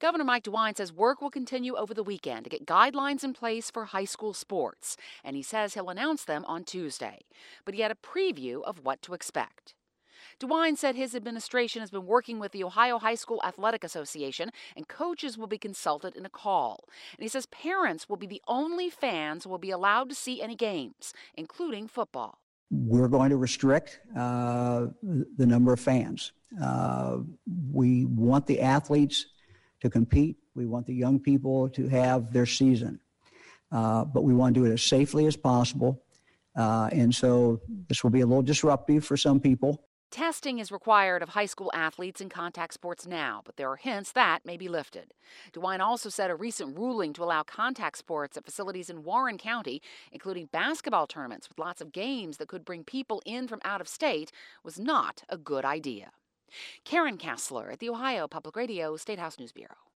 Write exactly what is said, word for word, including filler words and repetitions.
Governor Mike DeWine says work will continue over the weekend to get guidelines in place for high school sports, and he says he'll announce them on Tuesday. But he had a preview of what to expect. DeWine said his administration has been working with the Ohio High School Athletic Association, and coaches will be consulted in a call. And he says parents will be the only fans who will be allowed to see any games, including football. We're going to restrict uh, the number of fans. Uh, we want the athletes to compete. We want the young people to have their season. Uh, but we want to do it as safely as possible. Uh, and so this will be a little disruptive for some people. Testing is required of high school athletes in contact sports now, but there are hints that may be lifted. DeWine also said a recent ruling to allow contact sports at facilities in Warren County, including basketball tournaments with lots of games that could bring people in from out of state, was not a good idea. Karen Kassler at the Ohio Public Radio State House News Bureau.